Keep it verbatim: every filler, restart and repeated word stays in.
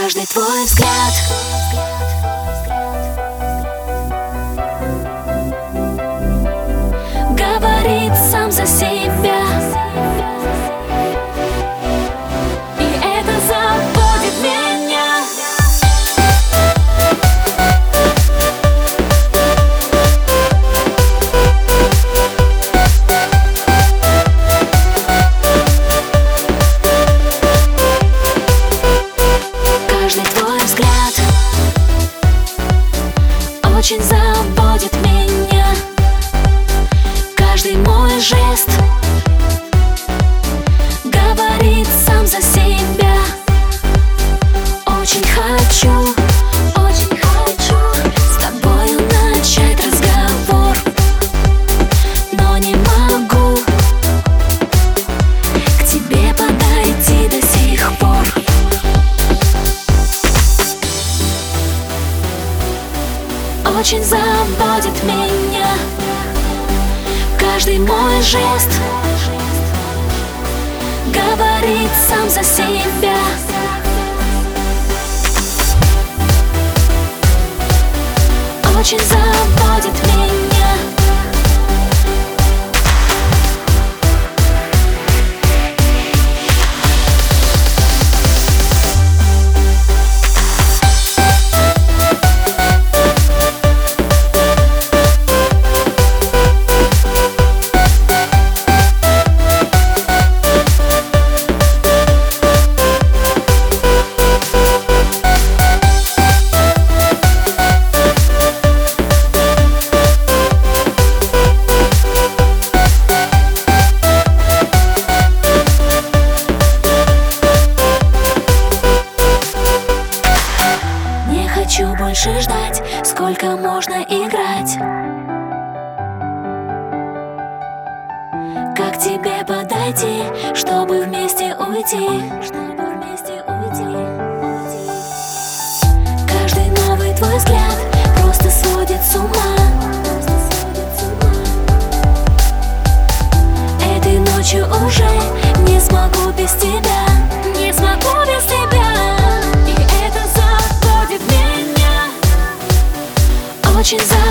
Каждый твой взгляд говорит сам за себя, и это заводит меня. Каждый твой взгляд очень заводит меня. Каждый мой жест говорит сам за себя. Очень хочу, очень хочу с тобою начать разговор, но не могу к тебе подойти до сих пор. Очень заводит меня каждый мой жест говорит сам за себя. Очень заводит меня. Хочу больше ждать, сколько можно играть. Как тебе подойти, чтобы вместе уйти, чтобы вместе уйти, уйти. Каждый новый твой взгляд просто сводит с ума. Этой ночью уже не смогу без тебя, не смогу без тебя. Очень за